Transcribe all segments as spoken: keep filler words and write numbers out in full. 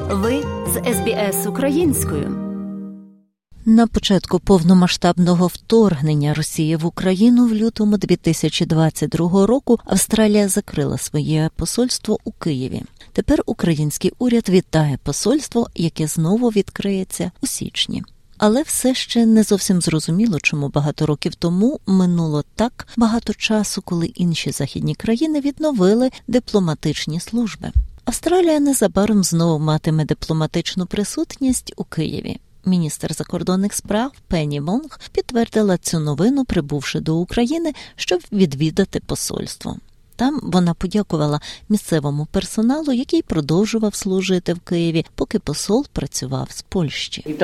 Ви з ес бі ес українською. На початку повномасштабного вторгнення Росії в Україну в лютому дві тисячі двадцять другого року Австралія закрила своє посольство у Києві. Тепер український уряд вітає посольство, яке знову відкриється у січні. Але все ще не зовсім зрозуміло, чому багато років тому минуло так багато часу, коли інші західні країни відновили дипломатичні служби. Австралія незабаром знову матиме дипломатичну присутність у Києві. Міністр закордонних справ Пенні Вонг підтвердила цю новину, прибувши до України, щоб відвідати посольство. Там вона подякувала місцевому персоналу, який продовжував служити в Києві, поки посол працював з Польщі.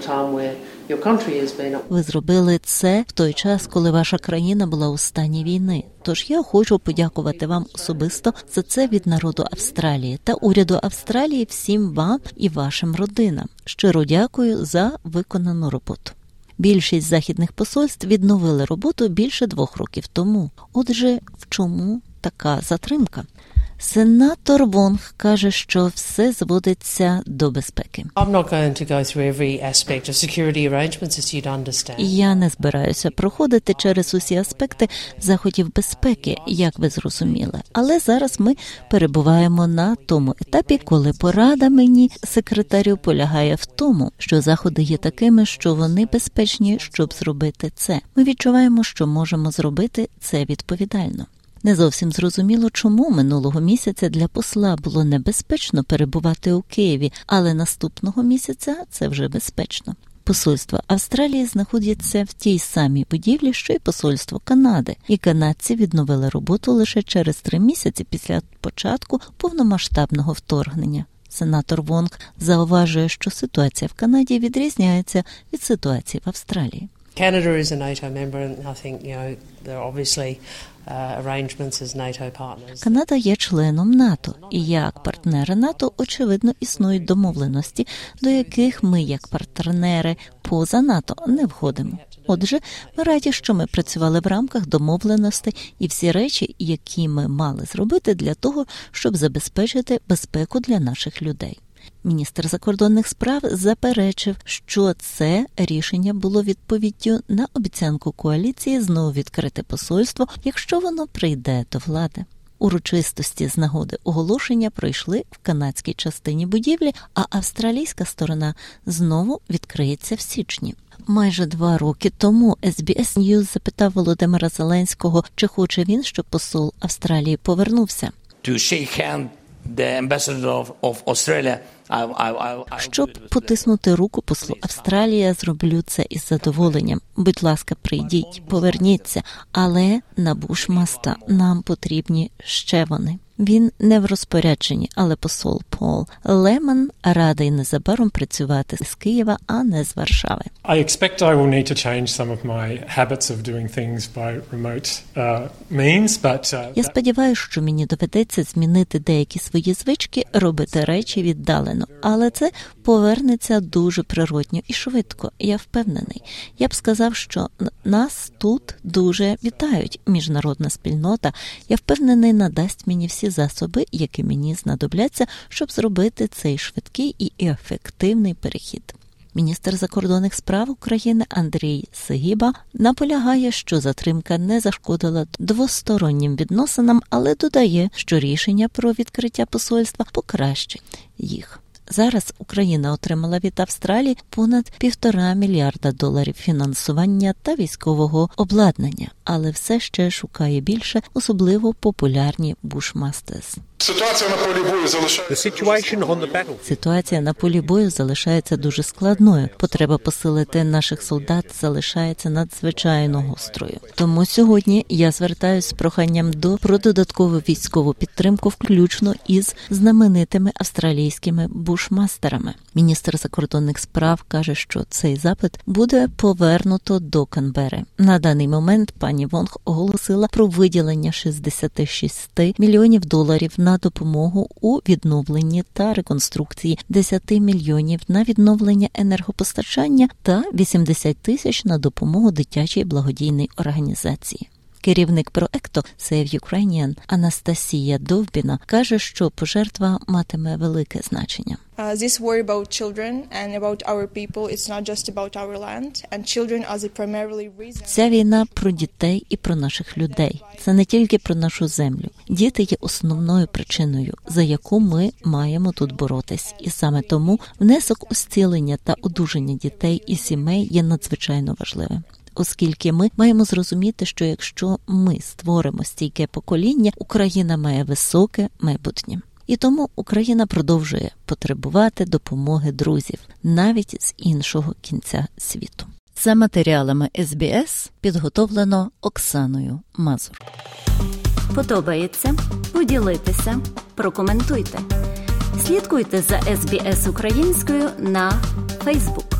Ви зробили це в той час, коли ваша країна була у стані війни. Тож я хочу подякувати вам особисто за це від народу Австралії та уряду Австралії, всім вам і вашим родинам. Щиро дякую за виконану роботу. Більшість західних посольств відновили роботу більше двох років тому. Отже, в чому така затримка? Сенатор Вонг каже, що все зводиться до безпеки. Я не збираюся проходити через усі аспекти заходів безпеки, як ви зрозуміли. Але зараз ми перебуваємо на тому етапі, коли порада мені, секретарю, полягає в тому, що заходи є такими, що вони безпечні, щоб зробити це. Ми відчуваємо, що можемо зробити це відповідально. Не зовсім зрозуміло, чому минулого місяця для посла було небезпечно перебувати у Києві, але наступного місяця це вже безпечно. Посольство Австралії знаходиться в тій самій будівлі, що й посольство Канади, і канадці відновили роботу лише через три місяці після початку повномасштабного вторгнення. Сенатор Вонг зауважує, що ситуація в Канаді відрізняється від ситуації в Австралії. Canada is a NATO member, and I think, you know, there are obviously uh, arrangements as NATO partners. Канада є членом НАТО, і як партнери НАТО, очевидно, існують домовленості, до яких ми, як партнери поза НАТО, не входимо. Отже, ми раді, що ми працювали в рамках домовленостей і всі речі, які ми мали зробити для того, щоб забезпечити безпеку для наших людей. Міністр закордонних справ заперечив, що це рішення було відповіддю на обіцянку коаліції знову відкрити посольство, якщо воно прийде до влади. Урочистості з нагоди оголошення пройшли в канадській частині будівлі, а австралійська сторона знову відкриється в січні. Майже два роки тому ес бі ес News запитав Володимира Зеленського, чи хоче він, щоб посол Австралії повернувся. To shake hand the ambassador of, of Australia. Щоб потиснути руку послу Австралії, я зроблю це із задоволенням. Будь ласка, прийдіть, поверніться. Але на Бушмаста нам потрібні ще вони. Він не в розпорядженні, але посол Пол Леман радий незабаром працювати з Києва, а не з Варшави. I expect I will need to change some of my habits of doing things by remote uh, means, but uh, Я сподіваюся, що мені доведеться змінити деякі свої звички, робити речі віддалено, але це повернеться дуже природньо і швидко. Я впевнений. Я б сказав, що нас тут дуже вітають. Міжнародна спільнота, я впевнений, надасть мені всі засоби, які мені знадобляться, щоб зробити цей швидкий і ефективний перехід. Міністр закордонних справ України Андрій Сигіба наполягає, що затримка не зашкодила двостороннім відносинам, але додає, що рішення про відкриття посольства покращить їх. Зараз Україна отримала від Австралії понад півтора мільярда доларів фінансування та військового обладнання, але все ще шукає більше, особливо популярні Bushmasters. Ситуація на полі бою залишається. Ситуація на полі бою залишається дуже складною. Потреба посилити наших солдат залишається надзвичайно гострою. Тому сьогодні я звертаюся з проханням до про додаткову військову підтримку, включно із знаменитими австралійськими бушмастерами. Міністр закордонних справ каже, що цей запит буде повернуто до Канбери. На даний момент пані Вонг оголосила про виділення шістдесят шість мільйонів доларів на допомогу у відновленні та реконструкції, десять мільйонів на відновлення енергопостачання та вісімдесят тисяч на допомогу дитячій благодійній організації. Керівник проекту Save Ukrainian Анастасія Довбіна каже, що пожертва матиме велике значення. Uh, this worry about children and about our people, it's not just about our land, and children are the primarily reason. Ця війна про дітей і про наших людей. Це не тільки про нашу землю. Діти є основною причиною, за яку ми маємо тут боротись. І саме тому внесок у зцілення та одужання дітей і сімей є надзвичайно важливим. Оскільки ми маємо зрозуміти, що якщо ми створимо стійке покоління, Україна має високе майбутнє. І тому Україна продовжує потребувати допомоги друзів, навіть з іншого кінця світу. За матеріалами ес бі ес підготовлено Оксаною Мазур. Подобається? Поділіться, прокоментуйте. Слідкуйте за ес бі ес українською на Facebook.